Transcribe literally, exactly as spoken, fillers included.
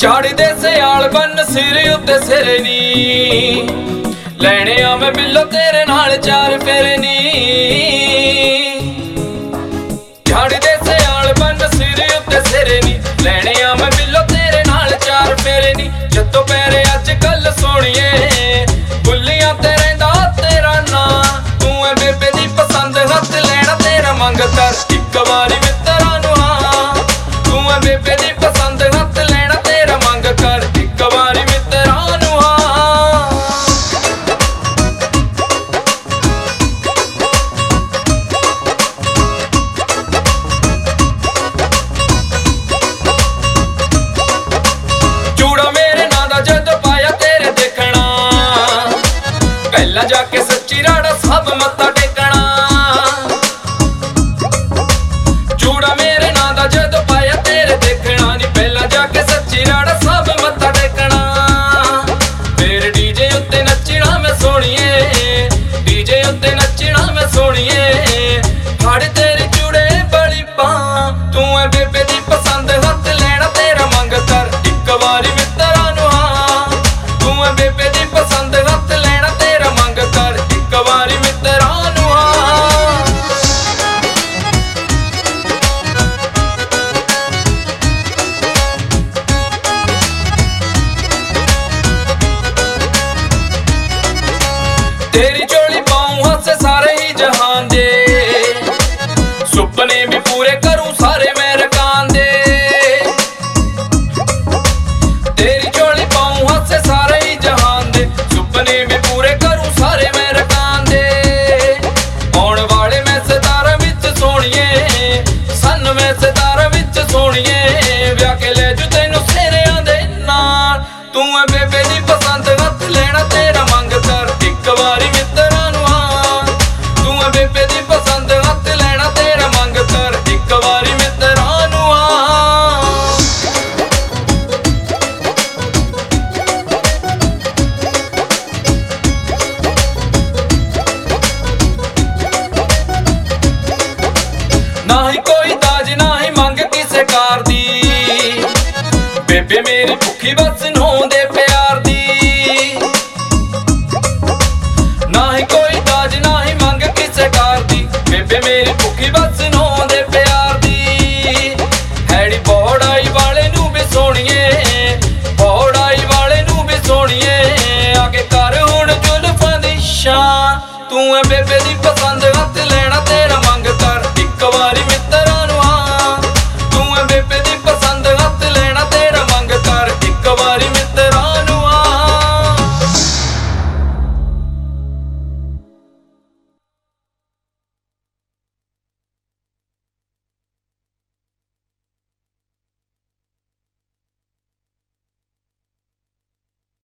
झाड़दे सियाल बन सिर उत्ते सिर नी लैने आ मैं बिल्लो तेरे नाल चार फेरे नी। झाड़दे सियाल बन सिर उत्ते सिर नी लैने आ मैं बिल्लो तेरे नाल चार फेरे नी। जत्तो पैरे अज कल सोनिए बुलियां ते रहिंदा तेरा ना तू है बेबे दी पसंद हथ लैना तेरा मंग कर इक वारी मित्तरां नूं हां तू है बेबे दी पसंद हथ लैना तेरा मंग कर इक वारी मित्तरां नूं हां। चूड़ा मेरे नां दा जदों पाया तेरे देखना पहला जाके सच्ची राड़ा सब मत्था टेकना। चूड़ा मेरे नां दा जदों पाया तेरे देखना नी पहला जाके सच्ची राड़ा सब मत्था टेकना। फिर डीजे उत्ते नचना मैं सोनिए डीजे उत्ते नचना मैं सोनिए फड़ तेरे चूड़े बड़ी पां तू है बेबे दी पसंद हथ लैना तेरा मंग कर इक वारी मित्तरां नूं हां तू है बेबे दी पसंद हथ लैना तेरा मंग कर इक वारी मित्तरां नूं हां। तेरी चोली पाऊं हंसे सारे ही जहान दे सुपने भी पूरे करूं सारे मैं रकान दे। तेरी चोली पाऊं हंसे सारे ही जहान दे सुपने भी पूरे करूं सारे मैं रकान दे। आउण वाले मैं सितारा विच सोनिए सन मैं सितारा विच सोनिए ब्याह के ले जू तैनूं सेहरियां दे नाल तू है बेबे दी पसंद हथ लैना तेरा मंग कर इक वारी मित्तरां नूं हां तू है बेबे दी पसंद हथ लैना तेरा मंग कर इक वारी मित्तरां नूं हां। ना ही कोई दाज ना ही मंग किसे कार दी बेबे मेरी भुखी बस नौ